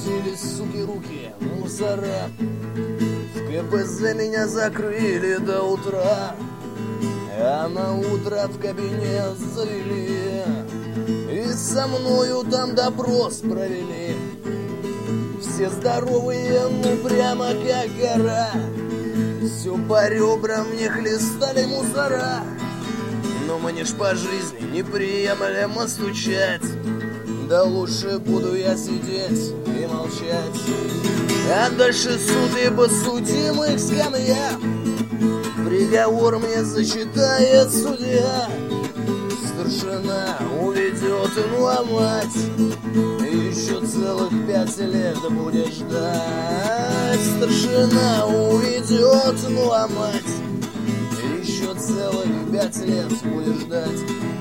распустили, суки, руки, мусора. В КПЗ меня закрыли до утра, а на утро в кабинет завели, и со мною там допрос провели. Все здоровые, ну прямо как гора, все по ребрам мне хлестали мусора. Но мне ж по жизни неприемлемо стучать, да лучше буду я сидеть и молчать. А дальше суд и подсудимых скамья, приговор мне зачитает судья. Старшина уведет, ну а мать еще целых 5 лет будешь ждать. Старшина уведет, ну а мать еще целых 5 лет будешь ждать.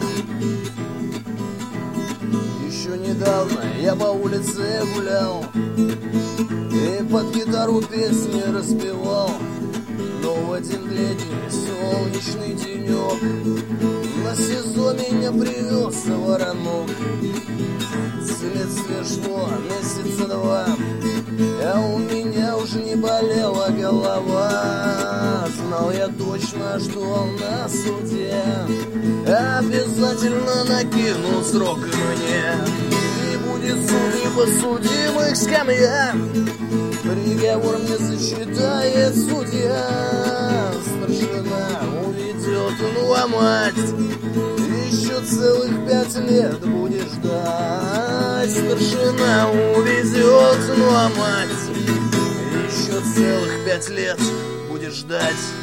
Еще недавно я по улице гулял и под гитару песни распевал. Но в один летний солнечный денек на СИЗО меня привез воронок. Следствие шло месяца 2, а у меня уже не болела голова. Знал я точно, что на суде обязательно накинут срок мне. И будет суд и подсудимых скамья, приговор мне зачитает судья. Старшина уведет, ну а мать еще целых 5 лет будешь ждать. Старшина увезет, ну а мать еще целых 5 лет будешь ждать.